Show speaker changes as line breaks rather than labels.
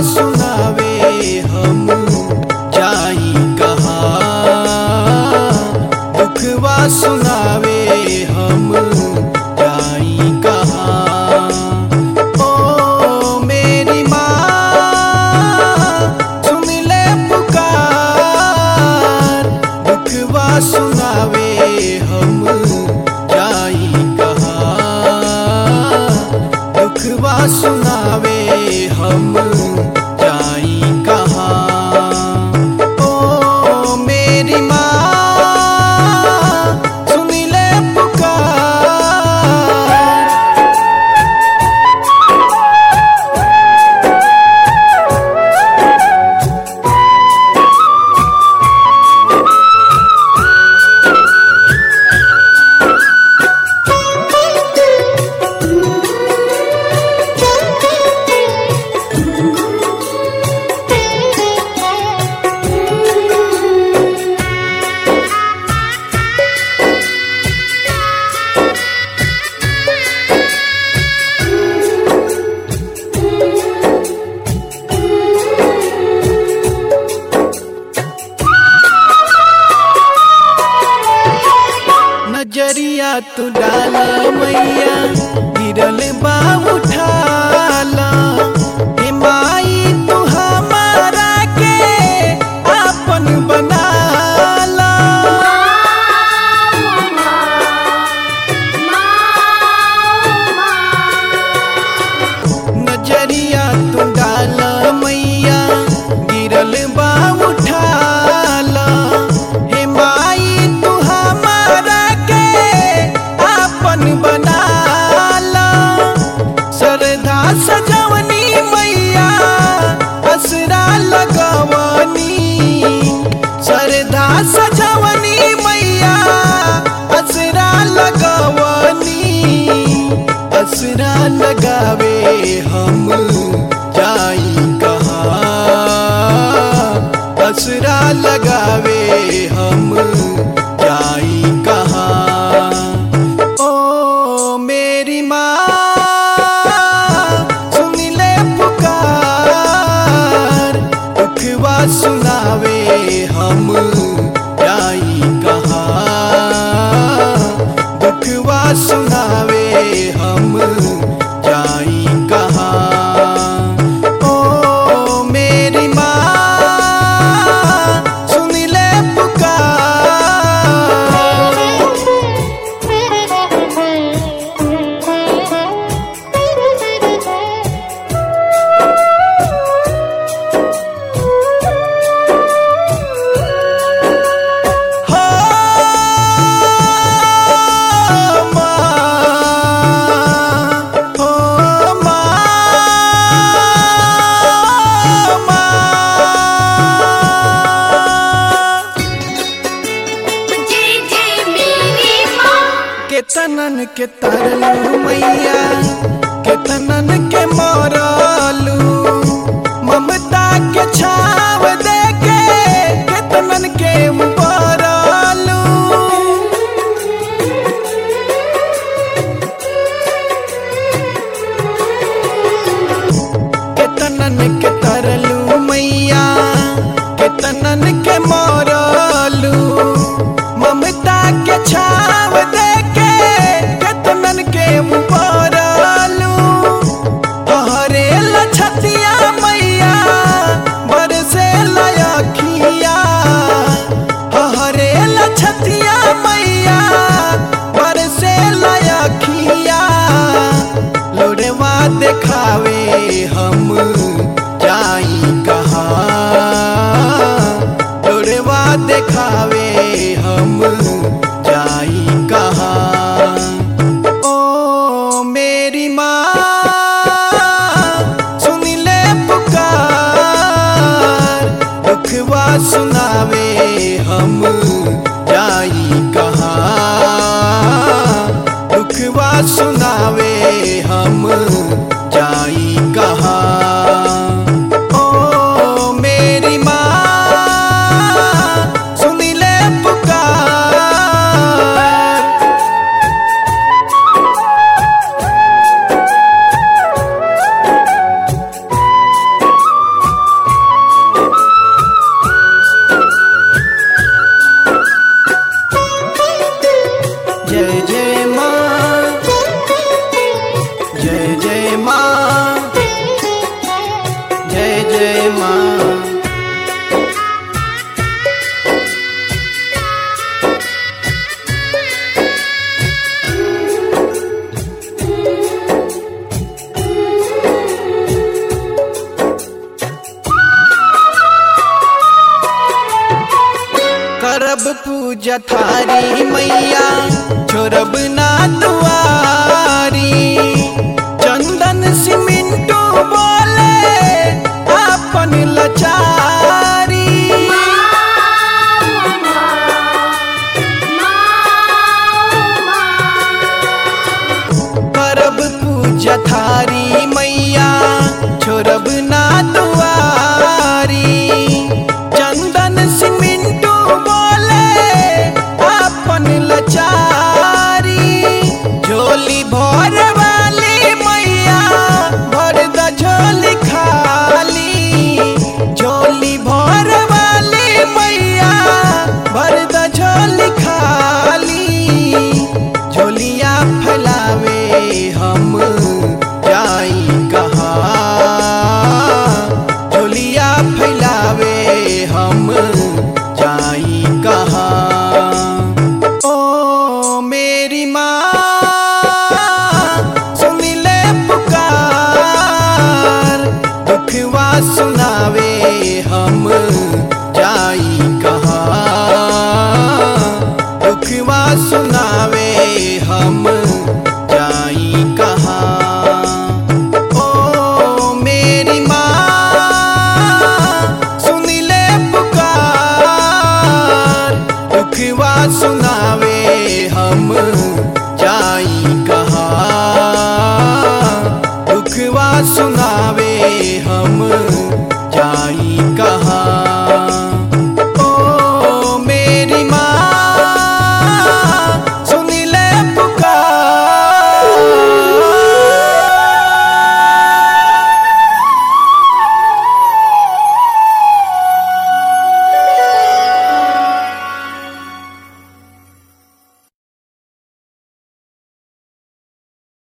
सुनावे हम जाई कहाँ, दुखवा सुनावे हम जाई कहाँ। ओ मेरी माँ सुन ले पुकार, दुखवा सुनावे हम जाई कहाँ, दुखवा सुनावे हम जाई कहाँ। ओ मेरी माँ सुन ले पुकार। नजरिया तू डाला मैया, गिरल बा उठाला। हे माई तू हमारा के आपन बनाला। नजरिया तू डाला मैया, गिरल बा उठाला। हे माई तू हमारा बनाला। सरधा सजवनी मैया असरा लगवनी, सरधा सजवनी मैया असरा लगवनी। असरा लगावे हम जाई कहाँ, असरा लगावे हम जाई कहाँ। ओ मेरी माँ सुन ले पुकार, दुखवा सुनावे हम जाई कहाँ, दुखवा सुनावे हम जाई कहाँ। ओ मेरी माँ सुन ले पुकार। केतनन के तरलू मैया, केतनन के मरलू। ममता के छाव दे के केतनन के उबरलू। केतनन के तरलू मैया, केतनन के मरलू। ममता के छाव दे केतनन के उबरलू। हरे लछतिया मैया बरसे लयखिया, हरे लछतिया मैया बरसे लयखिया। लोड़वा देखावे हम जाई पूजा थारी मैया छोड़ब ना दुआरी। चंदन सिमिंटू बोले अपन लाचारी। करब पूजा थारी मैया छोड़ब ना दुआरी। चंदन सिमिंटू बोले अपन लाचारी। झोली भर वाली मैया भर द झोली खाली। झोली भर वाली मैया भर द झोली खाली। झोलिया फैलावे हम जाई कहाँ। झोलिया फैलावे हम जाई कहाँ। ओ मेरी माँ सुन ले पुकार दुखवा सुनावे